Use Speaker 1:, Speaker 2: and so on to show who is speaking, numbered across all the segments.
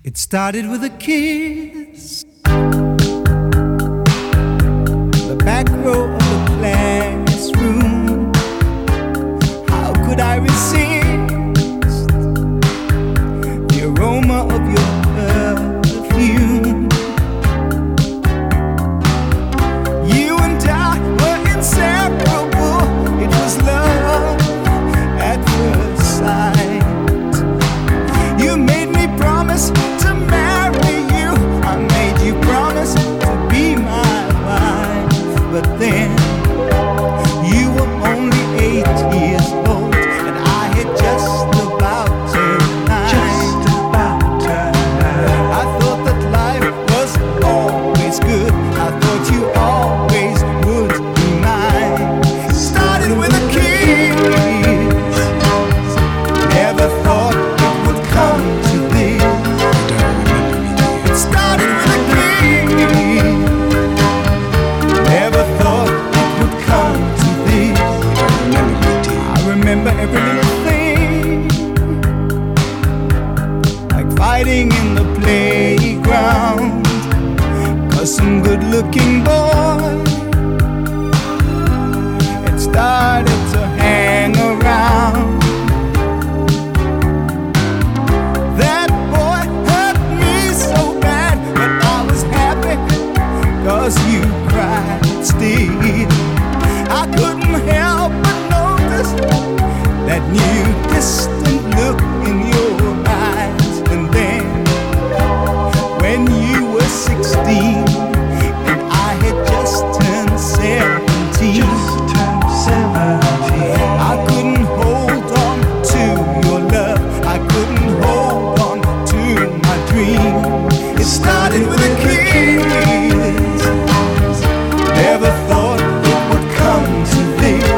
Speaker 1: It started with a kiss. The back row of the classroom. How could I resist the aroma of your perfume? You and I were inseparable. It was love at first sight. You made me promise to marry you. I made you promise to be my wife. But then you were only 8 years old, and I had just about turned 9. I thought that life was always good. I thought you always would be mine. Started with a kiss. Never thought it would come to this. It started with a kiss. Never thought it would come to this. I remember every little thing, like fighting in the playground, 'cause some good-looking boy had started to hang around. That boy hurt me so bad, but I was happy 'cause you cried still. I couldn't help but notice that new distant look in your eyes. And then when you were 16 and I had just turned 17, I couldn't hold on to your love. I couldn't hold on to my dream. It started with a kiss. Never thought it would come to this.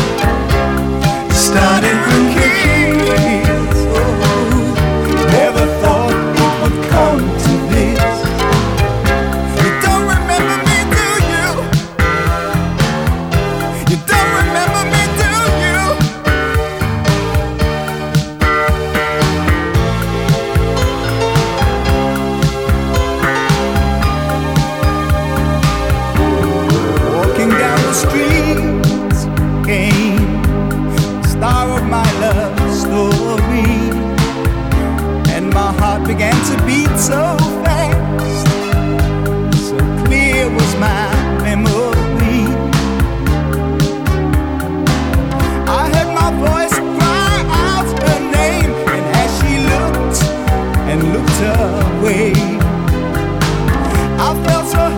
Speaker 1: Started with a kiss. Oh, never thought it would come to this. You don't remember me, do you? You don't remember me, do you? Walking down the streets came the star of my love story, and my heart began to beat so fast. So clear was my memory. I heard my voice cry out her name, and as she looked and looked away, I felt so